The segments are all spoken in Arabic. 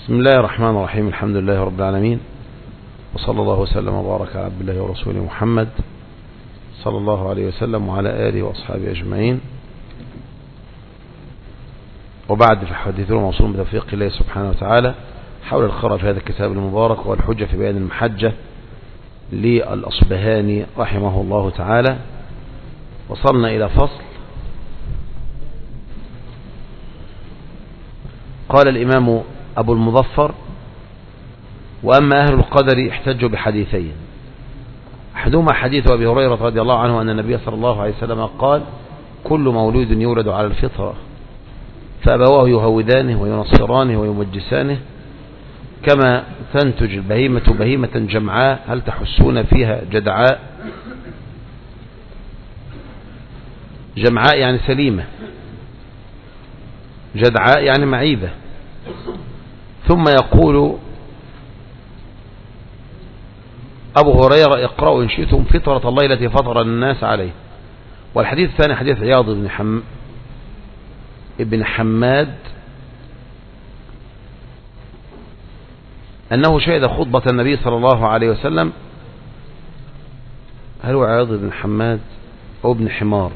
بسم الله الرحمن الرحيم. الحمد لله رب العالمين، وصلى الله وسلم وبارك على عبد الله ورسوله محمد صلى الله عليه وسلم وعلى آله وأصحابه أجمعين. وبعد، فحديثنا موصول بتوفيق الله سبحانه وتعالى حول الخرى في هذا الكتاب المبارك والحجة في بيان المحجة للأصبهاني رحمه الله تعالى. وصلنا إلى فصل قال الإمام أبو المظفر: وأما أهل القدر احتجوا بحديثين، أحدهما حديث أبي هريرة رضي الله عنه أن النبي صلى الله عليه وسلم قال: كل مولود يولد على الفطرة فأبواه يهودانه وينصرانه ويمجسانه، كما تنتج البهيمة بهيمة جمعاء هل تحسون فيها جدعاء. جمعاء يعني سليمة، جدعاء يعني معيبة. ثم يقول أبو هريرة: اقرأوا إن شئتم فطرة الله التي فطر الناس عليه. والحديث الثاني حديث عياض ابن حماد أنه شهد خطبة النبي صلى الله عليه وسلم. هل هو عياض بن حماد أو ابن حمار؟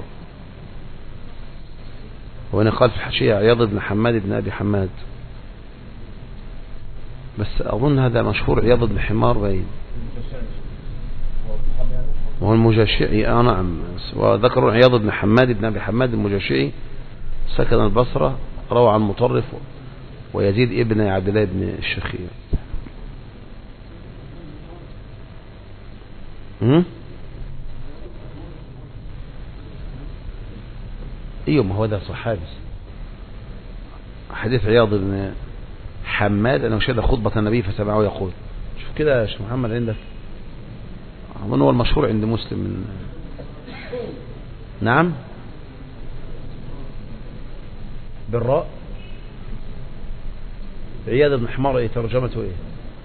وأنا قال في الحاشية عياض بن حماد بن أبي حماد، بس أظن هذا مشهور عياض بن حمار باين، وهو المجاشعي. نعم، وذكروا عياض بن حماد بن أبي حماد المجاشعي، سكن البصرة، روى عن مطرف ويزيد ابن عبد الله بن الشخير. ايوه، ما هو ده صحابي. حديث عياض بن حماد انه شهد خطبة النبي فسمعه يقول. شوف كده يا شيخ محمد عندك، اظن هو المشهور عند مسلم من... نعم، بالراء. عياض بن حمار ايه ترجمته ايه؟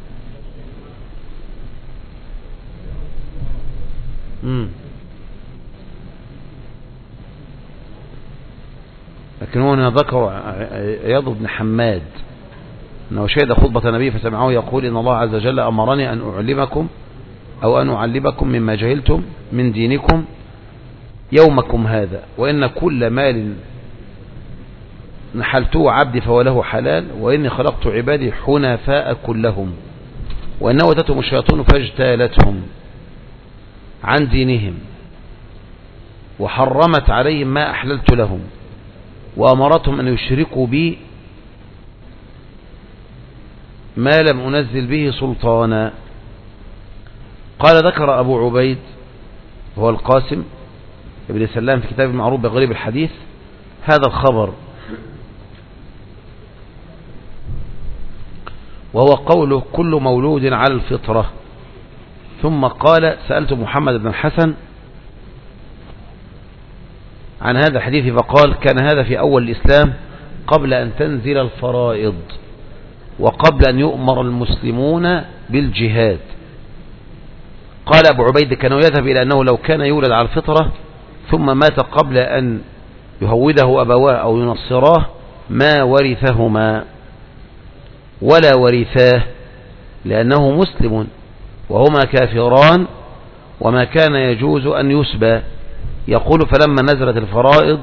لكن هو ذكر عياض بن حماد أنه شهد خطبة النبي فسمعه يقول: إن الله عز وجل أمرني أن أعلمكم أو أن أعلمكم مما جهلتم من دينكم يومكم هذا، وإن كل مال نحلته عبدي فوله حلال، وإني خلقت عبادي حنفاء كلهم، وإنه أتتهم الشياطين فاجتالتهم عن دينهم وحرمت عليهم ما أحللت لهم، وأمرتهم أن يشركوا بي ما لم أنزل به سلطانا. قال: ذكر أبو عبيد هو القاسم ابن سلام في كتاب المعروف بغريب الحديث هذا الخبر، وهو قوله: كل مولود على الفطرة. ثم قال: سألت محمد بن الحسن عن هذا الحديث فقال: كان هذا في أول الإسلام قبل أن تنزل الفرائض، وقبل أن يؤمر المسلمون بالجهاد. قال أبو عبيد: كان يذهب إلى أنه لو كان يولد على الفطرة ثم مات قبل أن يهوده أبواه أو ينصراه ما ورثهما ولا ورثاه، لأنه مسلم وهما كافران، وما كان يجوز أن يسبى. يقول: فلما نزلت الفرائض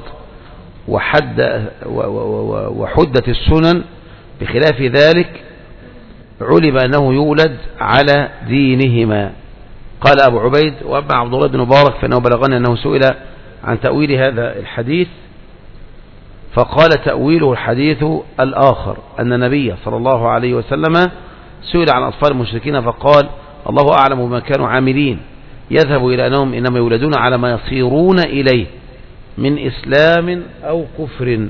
وحدت السنن بخلاف ذلك علم أنه يولد على دينهما. قال أبو عبيد: وأما عبد الله بن مبارك فإنه بلغني أنه سئل عن تأويل هذا الحديث فقال: تأويله الحديث الآخر أن النبي صلى الله عليه وسلم سئل عن أطفال المشركين فقال: الله أعلم بما كانوا عاملين، يذهب إلى أنهم إنما يولدون على ما يصيرون إليه من إسلام أو كفر.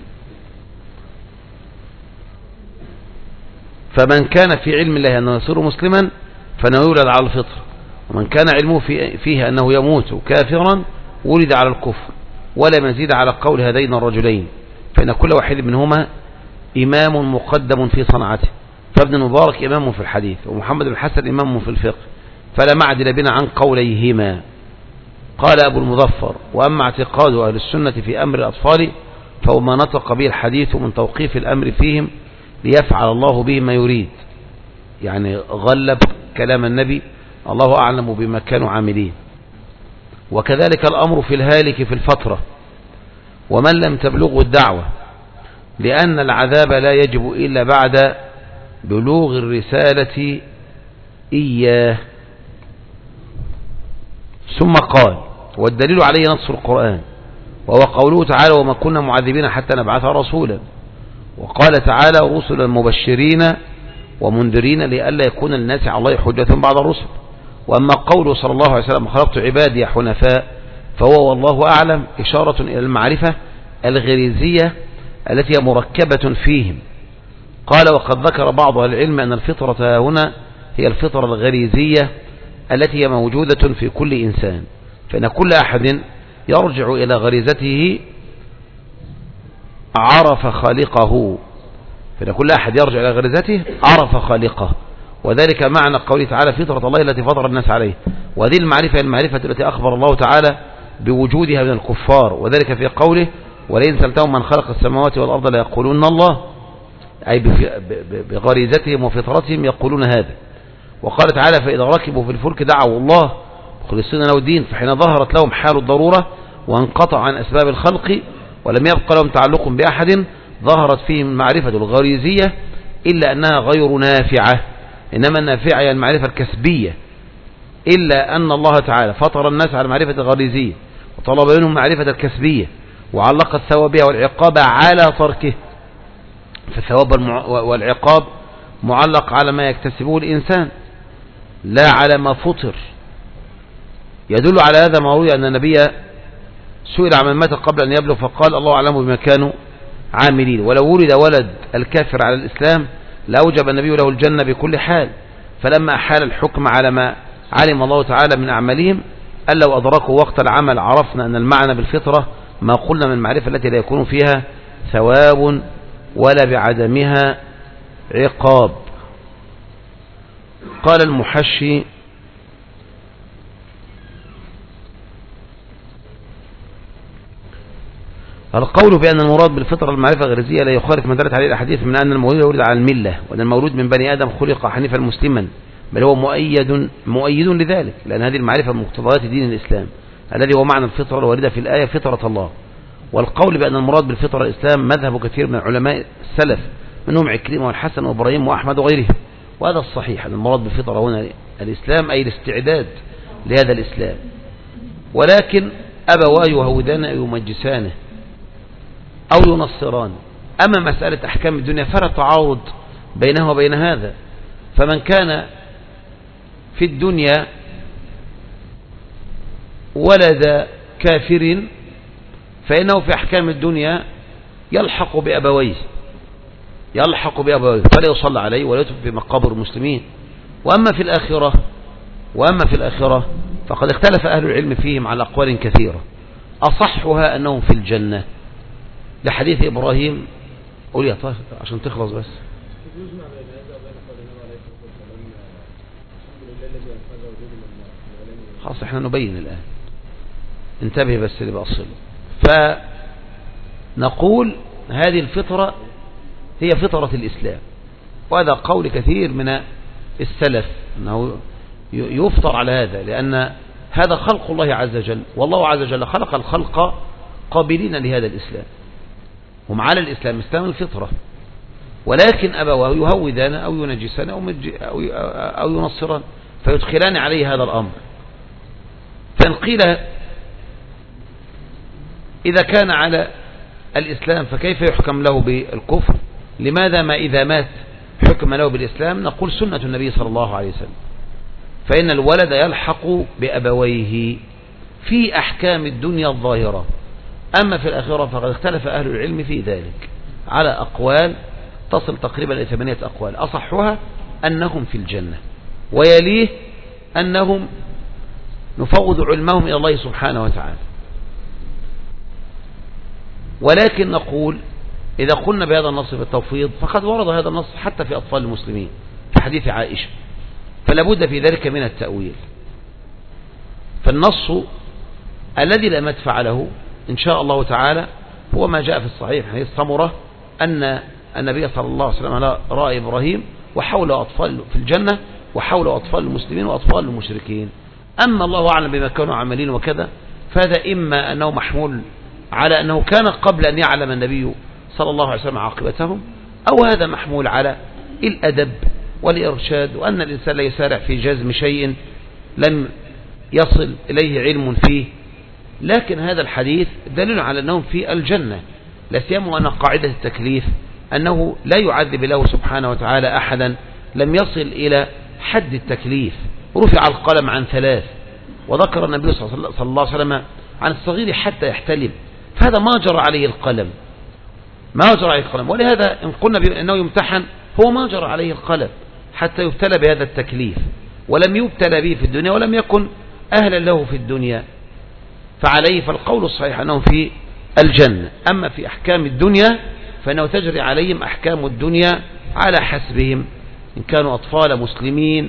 فمن كان في علم الله أنه يصير مسلما فإنه يولد على الفطر، ومن كان علمه فيه أنه يموت كافرا ولد على الكفر، ولا مزيد على قول هذين الرجلين، فإن كل واحد منهما إمام مقدم في صنعته. فابن المبارك إمام في الحديث، ومحمد بن الحسن إمام في الفقه، فلا معدل بنا عن قوليهما. قال أبو المظفر: وأما اعتقاد أهل السنة في أمر الأطفال فهو ما نطق به الحديث من توقيف الأمر فيهم ليفعل الله به ما يريد، يعني غلب كلام النبي، الله أعلم بما كانوا عاملين. وكذلك الأمر في الهالك في الفترة ومن لم تبلغه الدعوة، لأن العذاب لا يجب إلا بعد بلوغ الرسالة إياه. ثم قال: والدليل عليه نص القرآن، وهو قوله تعالى: وما كنا معذبين حتى نبعث رسولا. وقال تعالى: رسلا مبشرين ومنذرين لئلا يكون للناس على الله حجة بعد الرسل. وأما قوله صلى الله عليه وسلم: خلقت عبادي حنفاء، فهو والله أعلم إشارة إلى المعرفة الغريزية التي هي مركبة فيهم. قال: وقد ذكر بعض أهل العلم أن الفطرة هنا هي الفطرة الغريزية التي هي موجودة في كل إنسان، فإن كل أحد يرجع إلى غريزته عرف خالقه، فإن كل أحد يرجع إلى غريزته عرف خالقه. وذلك معنى قوله تعالى: فطرة الله التي فطر الناس عليه. وهذه المعرفة هي المعرفة التي أخبر الله تعالى بوجودها من الكفار، وذلك في قوله: ولئن سألتهم من خلق السماوات والأرض ليقولون الله، أي بغريزتهم وفطرتهم يقولون هذا. وقال تعالى: فإذا ركبوا في الفلك دعوا الله مخلصين له الدين، فحين ظهرت لهم حال الضرورة وانقطع عن أسباب الخلق ولم يبق لهم تعلق بأحد، ظهرت فيهم المعرفة الغريزية، إلا أنها غير نافعة، إنما النافعة هي المعرفة الكسبية. إلا أن الله تعالى فطر الناس على المعرفة الغريزية وطلب منهم معرفة الكسبية، وعلق الثواب والعقاب على تركه، فالثواب والعقاب معلق على ما يكتسبه الإنسان لا على ما فطر. يدل على هذا ما روي أن النبي سئل عن من مات قبل أن يبلغ فقال: الله أعلم بما كانوا عاملين. ولو ولد ولد الكافر على الإسلام لأوجب النبي له الجنة بكل حال، فلما أحال الحكم على ما علم الله تعالى من أعمالهم أن لو أدركوا وقت العمل عرفنا أن المعنى بالفطرة ما قلنا من المعرفة التي لا يكون فيها ثواب ولا بعدمها عقاب. قال المحشي: القول بأن المراد بالفطرة المعرفة الغريزية لا يخالف ما دلت عليه الأحاديث من أن المولود يولد على الملة، وأن المولود من بني آدم خلق حنيفا مسلما، بل هو مؤيد لذلك، لأن هذه المعرفة من مقتضيات دين الإسلام الذي هو معنى الفطرة الواردة في الآية: فطرة الله. والقول بأن المراد بالفطرة الإسلام مذهب كثير من علماء السلف، منهم عكرمة والحسن وإبراهيم وأحمد وغيرهم، وهذا الصحيح أن المراد بالفطرة هنا الإسلام، أي الاستعداد لهذا الإسلام. ولكن أبواه يهودان أو يمجسانه أو ينصران. أما مسألة أحكام الدنيا فلا تعارض بينها وبين هذا، فمن كان في الدنيا ولد كافر فإنه في أحكام الدنيا يلحق بأبويه فلا يصلى عليه ولا يدفن في مقابر المسلمين. وأما في الآخرة فقد اختلف أهل العلم فيهم على أقوال كثيرة، أصحها أنهم في الجنة لحديث إبراهيم. قول يا طارق عشان تخلص بس. خلاص احنا نبين الآن، انتبه بس اللي بأصله. فنقول هذه الفطرة هي فطرة الإسلام، وهذا قول كثير من السلف أنه يفطر على هذا، لأن هذا خلق الله عز وجل، والله عز وجل خلق الخلق قابلين لهذا الإسلام، هم على الإسلام إسلام الفطرة، ولكن أبواه يهودان أو ينجسان أو ينصران فيدخلان عليه هذا الأمر. فإن قيل إذا كان على الإسلام فكيف يحكم له بالكفر؟ لماذا ما إذا مات حكم له بالإسلام؟ نقول سنة النبي صلى الله عليه وسلم، فإن الولد يلحق بأبويه في أحكام الدنيا الظاهرة. أما في الآخرة فقد اختلف أهل العلم في ذلك على أقوال تصل تقريبا إلى 8 أقوال، أصحها أنهم في الجنة، ويليه أنهم نفوض علمهم إلى الله سبحانه وتعالى. ولكن نقول إذا قلنا بهذا النص في التفويض فقد ورد هذا النص حتى في أطفال المسلمين في حديث عائشة، فلا بد في ذلك من التأويل. فالنص الذي لا مدفع له إن شاء الله تعالى هو ما جاء في الصحيح حديث سمرة أن النبي صلى الله عليه وسلم على رأي إبراهيم وحول أطفال في الجنة وحول أطفال المسلمين وأطفال المشركين. أما الله أعلم بما كانوا عاملين وكذا، فهذا إما أنه محمول على أنه كان قبل أن يعلم النبي صلى الله عليه وسلم عاقبتهم، أو هذا محمول على الأدب والإرشاد، وأن الإنسان لا يسارع في جزم شيء لم يصل إليه علم فيه. لكن هذا الحديث دليل على أنهم في الجنة، لا سيما أن قاعدة التكليف أنه لا يعذب الله سبحانه وتعالى أحدا لم يصل إلى حد التكليف. رفع القلم عن 3، وذكر النبي صلى الله عليه وسلم عن الصغير حتى يحتلم، فهذا ما جرى عليه القلم، ما جرى عليه القلم. ولهذا إن قلنا بأنه يمتحن، هو ما جرى عليه القلم حتى يبتلى بهذا التكليف، ولم يبتلى به في الدنيا ولم يكن أهلا له في الدنيا، فعليه فالقول الصحيح أنه في الجنة. أما في أحكام الدنيا فإنه تجري عليهم أحكام الدنيا على حسبهم، إن كانوا أطفال مسلمين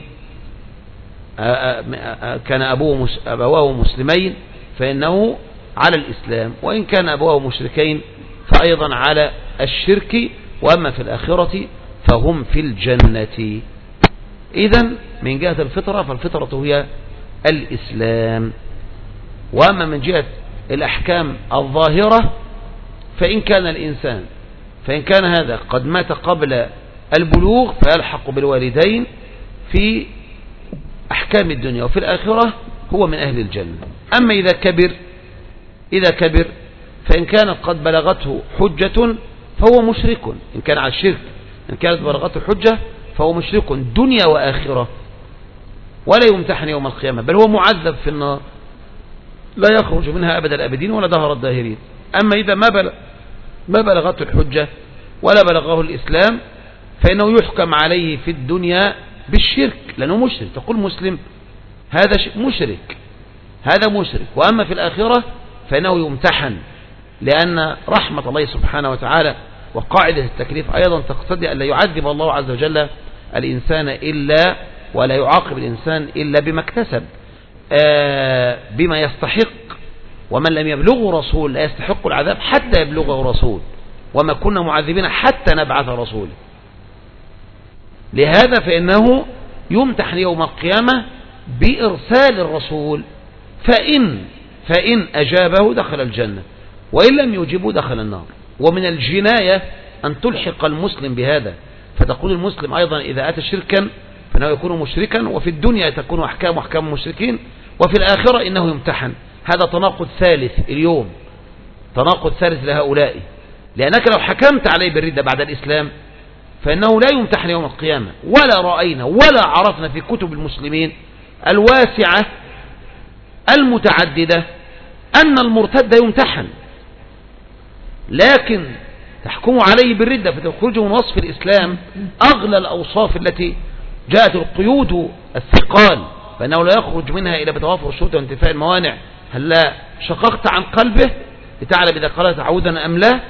كان أبواه مسلمين فإنه على الإسلام، وإن كان أبواه مشركين فأيضا على الشرك، وأما في الآخرة فهم في الجنة. إذن من جهة الفطرة فالفطرة هي الإسلام. وأما من جهة الأحكام الظاهرة فإن كان هذا قد مات قبل البلوغ فيلحق بالوالدين في أحكام الدنيا، وفي الآخرة هو من أهل الجنة. أما إذا كبر فإن كانت قد بلغته حجة فهو مشرك، إن كان على الشرك، إن كانت بلغته حجة فهو مشرك دنيا وآخرة، ولا يمتحن يوم القيامة، بل هو معذب في النار لا يخرج منها أبد الأبدين ولا دهر الداهرين. أما إذا ما بلغته الحجة ولا بلغه الإسلام فإنه يحكم عليه في الدنيا بالشرك، لأنه مشرك. تقول مسلم هذا مشرك. وأما في الآخرة فإنه يمتحن، لأن رحمة الله سبحانه وتعالى وقاعدة التكليف أيضا تقتضي أن لا يعذب الله عز وجل الإنسان إلا ولا يعاقب الإنسان إلا بما اكتسب، بما يستحق. ومن لم يبلغه رسول لا يستحق العذاب حتى يبلغه رسول، وما كنا معذبين حتى نبعث رسولا. لهذا فإنه يمتحن يوم القيامة بإرسال الرسول، فإن أجابه دخل الجنة، وإن لم يجيبه دخل النار. ومن الجناية أن تلحق المسلم بهذا، فتقول المسلم أيضا إذا أتى شركا فإنه يكون مشركا، وفي الدنيا تكون أحكام المشركين، وفي الآخرة إنه يمتحن. هذا تناقض ثالث اليوم، تناقض ثالث لهؤلاء، لأنك لو حكمت عليه بالردة بعد الإسلام فإنه لا يمتحن يوم القيامة. ولا رأينا ولا عرفنا في كتب المسلمين الواسعة المتعددة أن المرتد يمتحن، لكن تحكم عليه بالردة فتخرجه من وصف الإسلام أغلى الأوصاف التي جاءت القيود الثقال، فإنه لا يخرج منها إلا بتوافر الشروط وانتفاء الموانع. هل لا شققت عن قلبه لتعلم إذا قال تعودا أم لا؟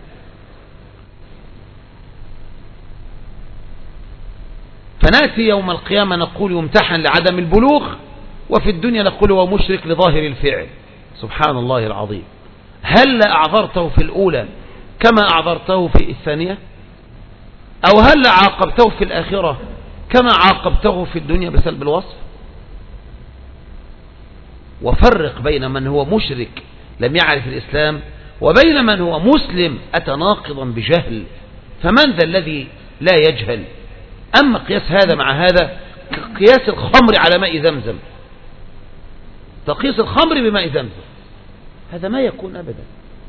فنأتي يوم القيامة نقول يمتحن لعدم البلوغ، وفي الدنيا نقول هو مشرك لظاهر الفعل. سبحان الله العظيم. هل أعذرته في الأولى كما أعذرته في الثانية؟ أو هل عاقبته في الآخرة كما عاقبته في الدنيا بسلب الوصف؟ وفرق بين من هو مشرك لم يعرف الإسلام وبين من هو مسلم أتى ناقضا بجهل. فمن ذا الذي لا يجهل؟ أما قياس هذا مع هذا قياس الخمر على ماء زمزم، تقيس الخمر بماء زمزم، هذا ما يكون أبدا.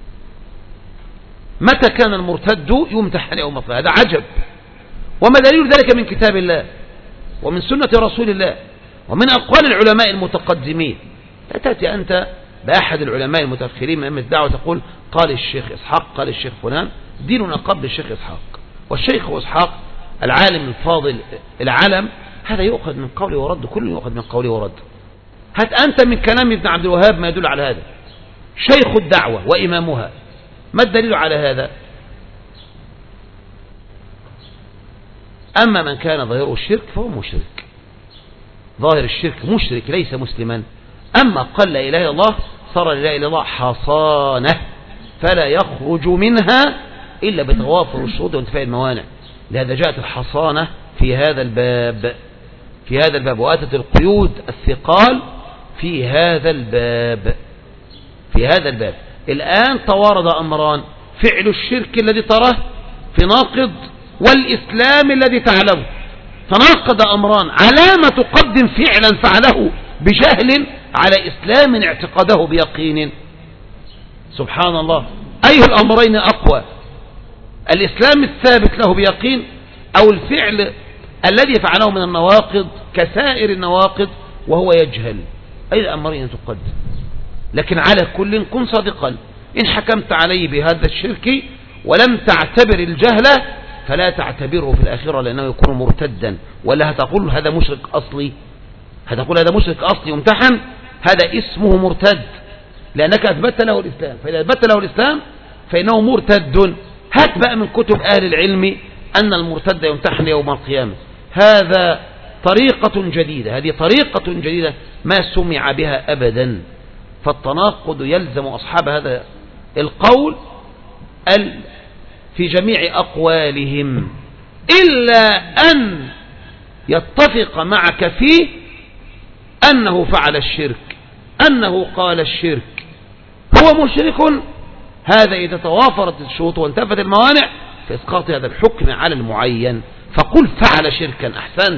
متى كان المرتد يمتحن يوم القيامة؟ هذا عجب. وما دليل ذلك من كتاب الله ومن سنة رسول الله ومن أقوال العلماء المتقدمين. لا تأتي أنت بأحد العلماء المتأخرين من الدعوة تقول قال الشيخ إسحاق قال الشيخ فلان. ديننا قبل الشيخ إسحاق، والشيخ إسحاق العالم الفاضل العالم، هذا يؤخذ من قوله ورد، كل يؤخذ من قوله ورد. هات أنت من كلام ابن عبد الوهاب ما يدل على هذا، شيخ الدعوة وإمامها، ما الدليل على هذا؟ أما من كان ظاهره الشرك فهو مشرك، ظاهر الشرك مشرك ليس مسلما. أما قال لا إله إلا الله صار لا إله إلا الله حصانة فلا يخرج منها إلا بتوافر الشروط وانتفاء الموانع. لهذا جاءت الحصانة في هذا الباب، وآتت القيود الثقال في هذا الباب. الآن توارد أمران: فعل الشرك الذي تراه في ناقض، والإسلام الذي تعلمه. تناقض أمران: علامة تقدم فعلا فعله بجهل على إسلام اعتقده بيقين. سبحان الله، أي الأمرين أقوى؟ الإسلام الثابت له بيقين، أو الفعل الذي فعله من النواقض كسائر النواقض وهو يجهل؟ أي الأمرين تقدم؟ لكن على كل كن صادقا. إن حكمت عليه بهذا الشرك ولم تعتبر الجهل فلا تعتبره في الآخرة، لأنه يكون مرتدا. ولا هتقول هذا مشرك أصلي، يمتحن، هذا اسمه مرتد، لأنك أثبت له الإسلام. فإذا أثبت له الإسلام فإنه مرتد. هات بقى من كتب أهل العلم أن المرتد يمتحن يوم القيامة. هذه طريقة جديدة ما سمع بها أبدا. فالتناقض يلزم أصحاب هذا القول في جميع أقوالهم، إلا أن يتفق معك فيه أنه فعل الشرك، أنه قال الشرك، هو مشرك. هذا إذا توافرت الشروط وانتفت الموانع فإسقاط هذا الحكم على المعين. فقل فعل شركا،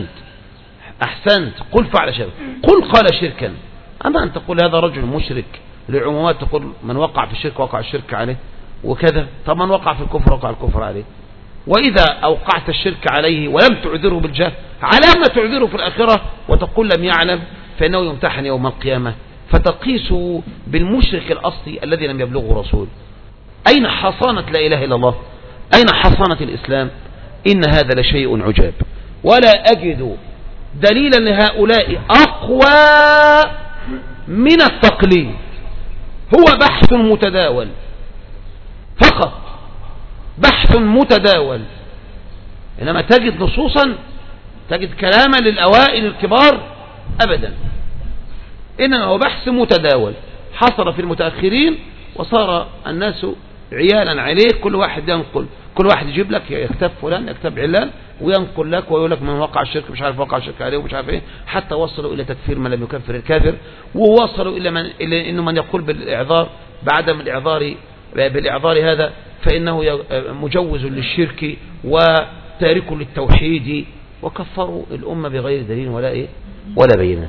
أحسنت، قل فعل شركا، قل قال شركا. أما أن تقول هذا رجل مشرك لعمومات، تقول من وقع في الشرك وقع الشرك عليه وكذا. طب من وقع في الكفر وقع الكفر عليه. وإذا أوقعت الشرك عليه ولم تعذره بالجهل، على ما تعذره في الآخرة وتقول لم يعلم، فإنه يمتحن يوم القيامة. فتقيس بالمشرك الأصلي الذي لم يبلغه رسول. أين حصانة لا إله إلا الله؟ أين حصانة الإسلام؟ إن هذا لشيء عجاب، ولا أجد دليلا لهؤلاء أقوى من التقليد. هو بحث متداول فقط، بحث متداول. إنما تجد نصوصا، تجد كلاما للأوائل الكبار أبدا. إنما هو بحث متداول حصل في المتأخرين، وصار الناس عيالا عليه. كل واحد ينقل، كل واحد يجيب لك يكتب فلان، يكتب علان، وينقل لك ويقول لك من وقع الشرك مش عارف وقع الشرك عليه ومش عارف ايه، حتى وصلوا الى تكفير من لم يكفر الكافر، ووصلوا الى انه من يقول بالاعذار بعدم الاعذار بالاعذار هذا فانه مجوز للشرك وتارك للتوحيد، وكفروا الامه بغير دليل ولا بينات.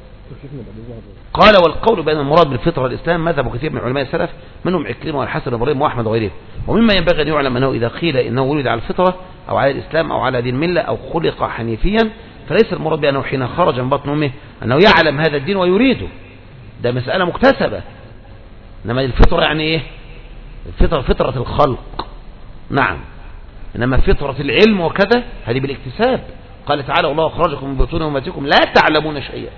قال: والقول بأن المراد بالفطرة الإسلام مذهب كثير من علماء السلف، منهم عكرمة والحسن وإبراهيم وأحمد وغيرهم. ومما ينبغي أن يعلم أنه إذا قيل إنه ولد على الفطرة أو على الإسلام أو على دين الملة أو خلق حنيفيا، فليس المراد بأنه حين خرج من بطن أمه أنه يعلم هذا الدين ويريده. ده مسألة مكتسبة. إنما الفطرة يعني إيه؟ الفطرة فطرة الخلق، نعم. إنما فطرة العلم وكذا هذه بالاكتساب. قال تعالى: والله أخرجكم من بطون أمهاتكم لا تعلمون شيئا.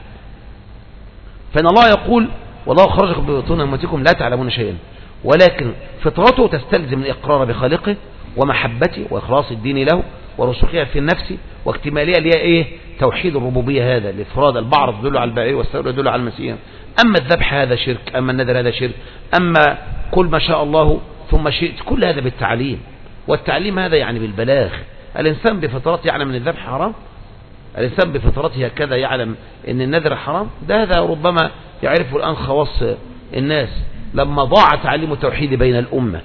فإن الله يقول: والله خرجكم من بطون أمهاتكم لا تعلمون شيئا، ولكن فطرته تستلزم الإقرار بخالقه ومحبته وإخلاص الدين له ورسوخها في النفس واكتمالها، اللي هي إيه؟ توحيد الربوبية. هذا الإفراد. البعرض يدل على البعير والسائر يدل على المسيح. أما الذبح هذا شرك، أما النذر هذا شرك، أما قل ما شاء الله ثم شئت، كل هذا بالتعليم. والتعليم هذا يعني بالبلاغ. الإنسان بفطرته يعلم أن الذبح حرام، الإنسان بفطرته هكذا يعلم أن النذر حرام. ده هذا ربما يعرفه الآن خواص الناس لما ضاع تعليم التوحيد بين الأمة.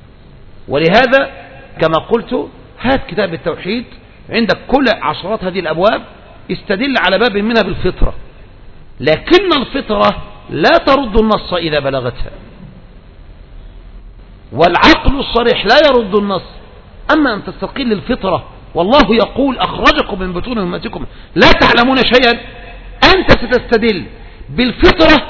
ولهذا كما قلت، هات كتاب التوحيد عندك كل عشرات هذه الأبواب، استدل على باب منها بالفطرة، لكن الفطرة لا ترد النص إذا بلغتها، والعقل الصريح لا يرد النص. أما أن تستقل الفطرة والله يقول: أخرجكم من بطون أمهاتكم لا تعلمون شيئا، أنت ستستدل بالفطرة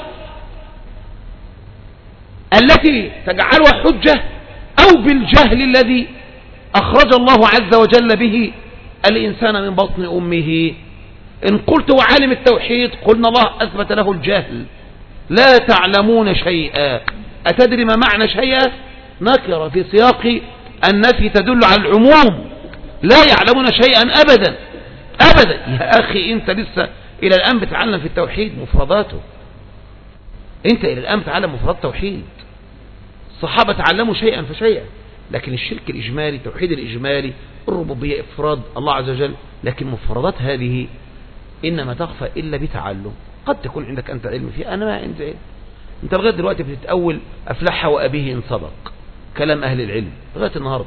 التي تجعلها حجة أو بالجهل الذي أخرج الله عز وجل به الإنسان من بطن أمه. إن قلت وعالم التوحيد، قلنا الله أثبت له الجهل، لا تعلمون شيئا. أتدري ما معنى شيئا؟ نكرة في سياق النفي تدل على العموم، لا يعلمون شيئا أبدا أبدا. يا أخي أنت لسه إلى الآن بتعلم في التوحيد مفرداته، أنت إلى الآن بتعلم مفرد التوحيد. الصحابة تعلموا شيئا فشيئا، لكن الشرك الإجمالي، التوحيد الإجمالي، الربوبية، إفراد الله عز وجل، لكن مفردات هذه إنما تخفى إلا بتعلم. قد تكون عندك أنت علم فيه، أنا ما عندي علم. أنت لغاية دلوقتي بتتأول أفلح وأبيه إن صدق، كلام أهل العلم لغاية النهاردة.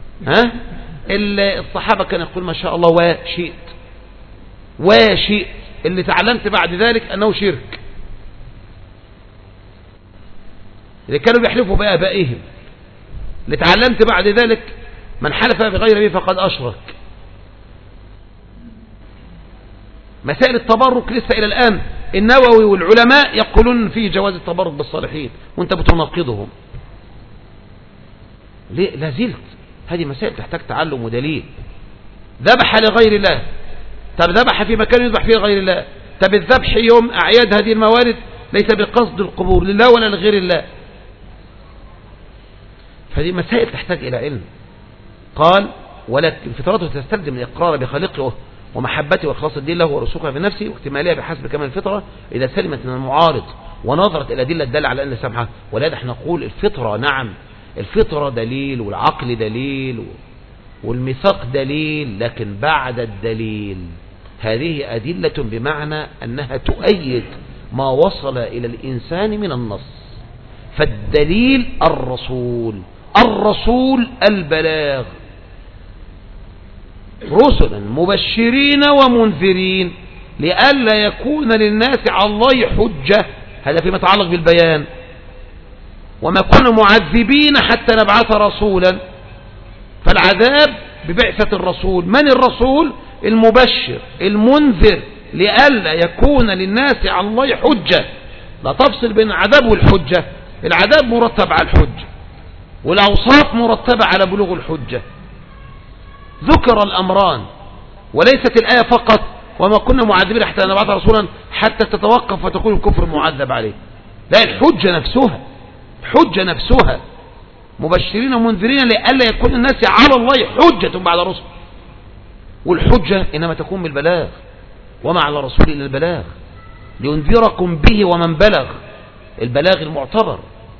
الصحابة كان يقول ما شاء الله وشئت، اللي تعلمت بعد ذلك أنه شرك، اللي كانوا بيحلفوا بآبائهم، اللي تعلمت بعد ذلك من حلف بغير به فقد أشرك. مسائل التبرك لسه إلى الآن النووي والعلماء يقولون فيه جواز التبرك بالصالحين، وانت بتناقضهم ليه؟ لا زلت هذه مسائل تحتاج تعلم ودليل. ذبح لغير الله، طب ذبح في مكان يذبح فيه غير الله، طب الذبح يوم أعياد هذه الموارد ليس بقصد القبور لله ولا لغير الله. فهذه مسائل تحتاج إلى علم. قال ولكن فطرته تستلزم الإقرار بخالقه ومحبته وإخلاص الدين له ورسوخها في نفسه واكتمالها بحسب كمال الفطرة إذا سلمت من المعارض ونظرت إلى أدلة الدالة على أن سمحها. ولهذا احنا نقول الفطرة، نعم الفطرة دليل والعقل دليل والميثاق دليل، لكن بعد الدليل هذه أدلة بمعنى أنها تؤيد ما وصل إلى الإنسان من النص. فالدليل الرسول البلاغ، رسلا مبشرين ومنذرين لئلا يكون للناس على الله حجة، هذا فيما يتعلق بالبيان. وما كنا معذبين حتى نبعث رسولا، فالعذاب ببعثة الرسول. من الرسول؟ المبشر المنذر لئلا يكون للناس على الله حجة. لا تفصل بين العذاب والحجة، العذاب مرتب على الحجة والأوصاف مرتبة على بلوغ الحجة. ذكر الأمران وليست الآية فقط وما كنا معذبين حتى نبعث رسولا حتى تتوقف وتكون الكفر معذب عليه. لا، الحجة نفسها مبشرين ومنذرين لئلا يكون الناس على الله حجة بعد الرسل. والحجة إنما تكون بالبلاغ، وما على الرسول إلا البلاغ لينذركم به ومن بلغ، البلاغ المعتبر.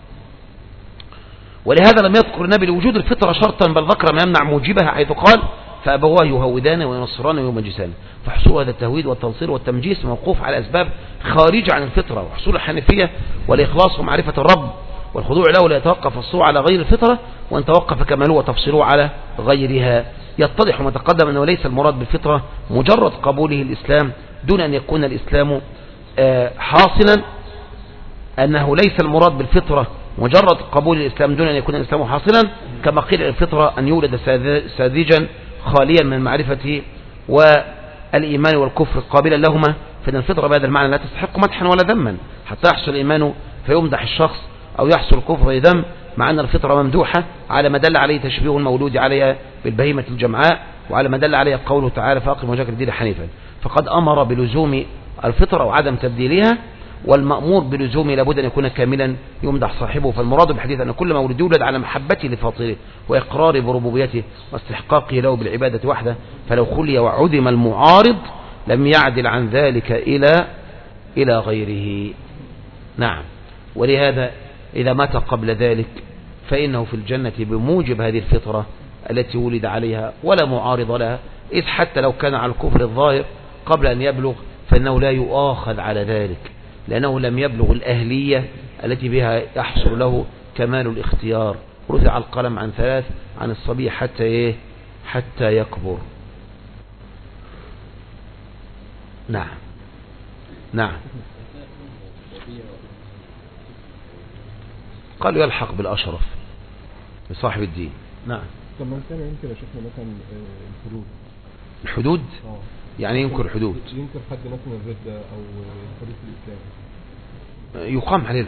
ولهذا لم يذكر النبي لوجود الفطرة شرطا، بل ذكر ما يمنع موجبها حيث قال فأبواه يهودان وينصران ويمجسان. فحصول هذا التهويد والتنصير والتمجيس موقوف على أسباب خارجة عن الفطرة، وحصول الحنفية والإخلاص ومعرفة الرب والخضوع له لا يتوقف الصوع على غير الفطرة، وأن توقف كماله وتفصيله على غيرها. يتضح ما تقدم أنه ليس المراد بالفطرة مجرد قبوله الإسلام دون أن يكون الإسلام حاصلا، أنه ليس المراد بالفطرة مجرد قبول الإسلام دون أن يكون الإسلام حاصلا، كما قيل الفطرة أن يولد ساذجا خاليا من المعرفة والإيمان والكفر قابلا لهما. فإن الفطرة بهذا المعنى لا تستحق مدحا ولا ذما حتى يحصل الإيمان فيمدح الشخص أو يحصل الكفر يذم، مع أن الفطرة ممدوحة على ما دل عليه تشبيه المولود عليها بالبهيمة الجمعاء، وعلى ما دل عليه قوله تعالى فأقم وجهك للدين حنيفا. فقد أمر بلزوم الفطرة وعدم تبديلها، والمأمور بلزومه لابد أن يكون كاملا يمدح صاحبه. فالمراد بالحديث أن كل مولود يولد على محبته لفاطره وإقراره بربوبيته واستحقاقه له بالعبادة وحده، فلو خلي وعدم المعارض لم يعدل عن ذلك إلى غيره. نعم. ولهذا إذا مات قبل ذلك فإنه في الجنة بموجب هذه الفطرة التي ولد عليها ولا معارض لها، إذ حتى لو كان على الكفر الظاهر قبل أن يبلغ فإنه لا يؤاخذ على ذلك، لأنه لم يبلغ الأهلية التي بها يحصل له كمال الاختيار. رفع القلم عن 3 عن الصبي حتى يكبر. نعم. قالوا يلحق بالأشرف بصاحب الدين. نعم. طب ما كان يمكن يا شيخنا مثلا الحدود يعني ينكر حدود، ينكر حد مثلا الردة أو حدود الإسلام، يقام عليه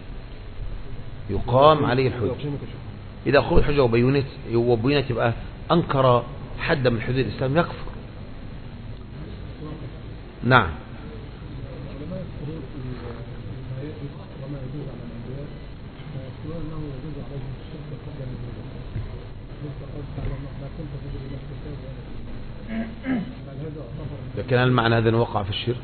الحجة. إذا أخذ الحجة وبينت يبقى أنكر حد من حدود الإسلام يكفر. نعم. لكن هل معنى هذا وقع في الشرك؟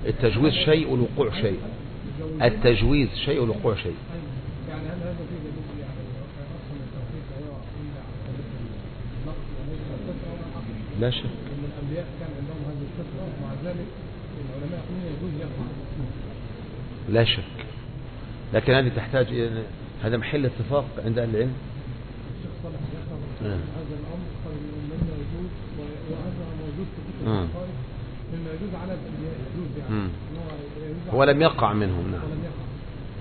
التجويز شيء والوقوع شيء. التجويز شيء والوقوع شيء. يعني هل هذا فيه دليل يعني اصلا التوحيد هو الا نقص وليس الفطره ولا عقل؟ لا شك. ان الانبياء كان عندهم هذه الفطره ومع ذلك العلماء يقولون يجوز يقع. لا شك، لكن هذه تحتاج إلى هذا محل اتفاق عند اهل العلم. الشيخ صالح ذكر هذا الامر قال مما يجوز وهذا موجود في كتب العقائد مما يجوز على الانبياء يجوز يعني هو لم يقع منهم. نعم ولم يقع.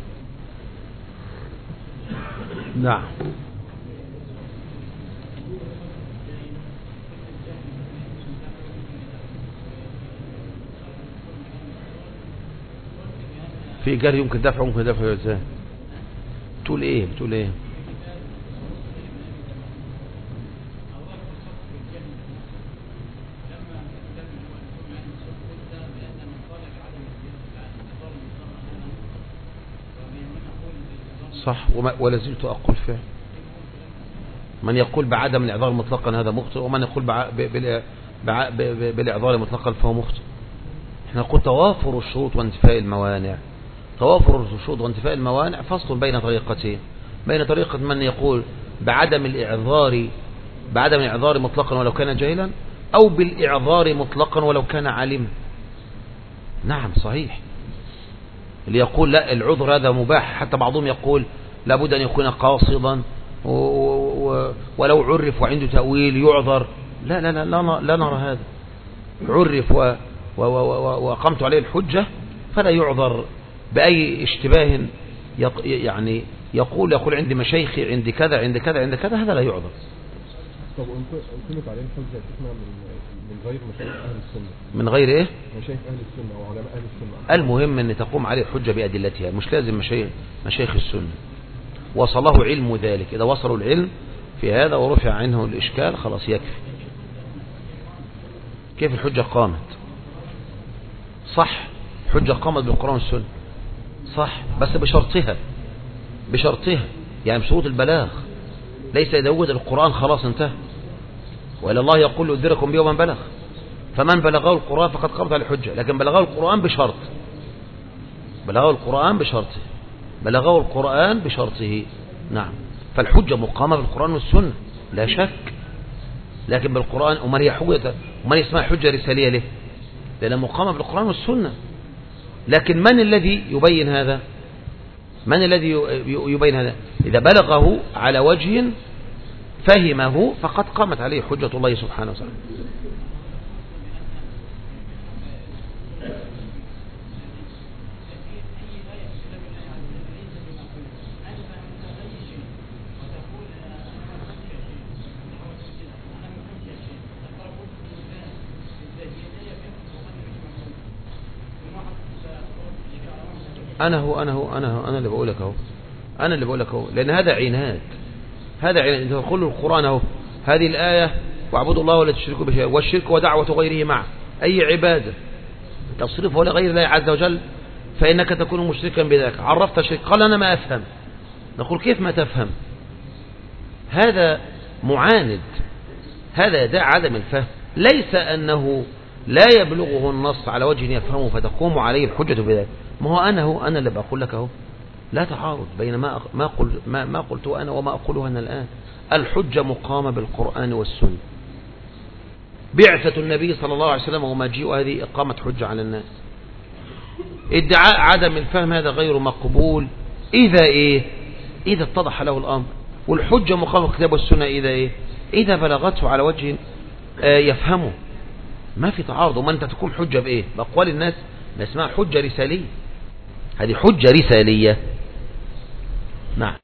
نعم. في جري يمكن دفع وممكن دفع ازاي؟ بتقول ايه؟ بتقول ايه؟ صح، ولا زلت أقول فعل. من يقول بعدم الإعذار مطلقا هذا مخطئ، ومن يقول بالإعذار مطلقا فهو مخطئ. احنا نقول توافر الشروط وانتفاء الموانع. توافر الشروط وانتفاء الموانع فصل بين طريقتين، بين طريقة من يقول بعدم الإعذار مطلقا ولو كان جاهلا، أو بالإعذار مطلقا ولو كان عالما. نعم صحيح. اللي يقول لا العذر هذا مباح، حتى بعضهم يقول لابد أن يكون قاصدا ولو عرف وعنده تأويل يعذر. لا لا لا لا نرى هذا. عرف وقمت عليه الحجة فلا يعذر بأي اشتباه. يعني يقول عندي مشايخي عندي كذا عندي كذا عندي كذا، هذا لا يعذر. طب أقيمت عليه الحجة تسمع من غير مشايخ أهل السنة؟ من غير إيه؟ مشايخ أهل السنة أو علماء أهل السنة. المهم أن تقوم عليه الحجة بأدلتها، مش لازم مشايخ السنة. وصله علم ذلك، إذا وصلوا العلم في هذا ورفع عنه الإشكال خلاص يكفي. كيف الحجة قامت؟ صح، حجة قامت بالقرآن والسنة صح، بس بشرطها يعني بشروط البلاغ. ليس إذا وجد القرآن خلاص انتهى، وإلى الله يقول أدركم به ومن بلغ. فمن بلغه القرآن فقد قامت على الحجة، لكن بلغه القرآن بشرط، بلغه القرآن بشرطه. نعم، فالحجة مقامة بالقرآن والسنة لا شك، لكن بالقرآن. وما هي حجة؟ وما اسمها حجة رسالية ليه؟ لأنها مقامة بالقرآن والسنة. لكن من الذي يبين هذا؟ إذا بلغه على وجه فهمه فقد قامت عليه حجة الله سبحانه وتعالى. أنا اللي بقول لك اهو، لأن هذا عناد. أنت تقول القرآن اهو، هذه الآية واعبدوا الله ولا تشركوا به شيئا، والشرك ودعوة غيره معه، أي عبادة تصرفه لغير الله عز وجل فإنك تكون مشركا بذلك. عرفت شرك، قال أنا ما أفهم. نقول كيف ما تفهم؟ هذا معاند، هذا يدعي عدم الفهم. ليس أنه لا يبلغه النص على وجه يفهمه فتقوم عليه الحجة بذلك. ما هو أنا اللي بقول لك اهو، لا تعارض بين ما قلته أنا وما أقوله أنا الآن. الحجة مقامة بالقرآن والسنة. بعثة النبي صلى الله عليه وسلم ومجيء هذه إقامة حجة على الناس. ادعاء عدم الفهم هذا غير مقبول إذا اتضح له الأمر. والحجة مقامة بالكتاب والسنة إذا بلغته على وجه يفهمه. ما في تعارض. وما أنت تكون حجة بإيه؟ بأقوال الناس ما اسمها حجة رسالية. هذه حجة رسالية. نعم.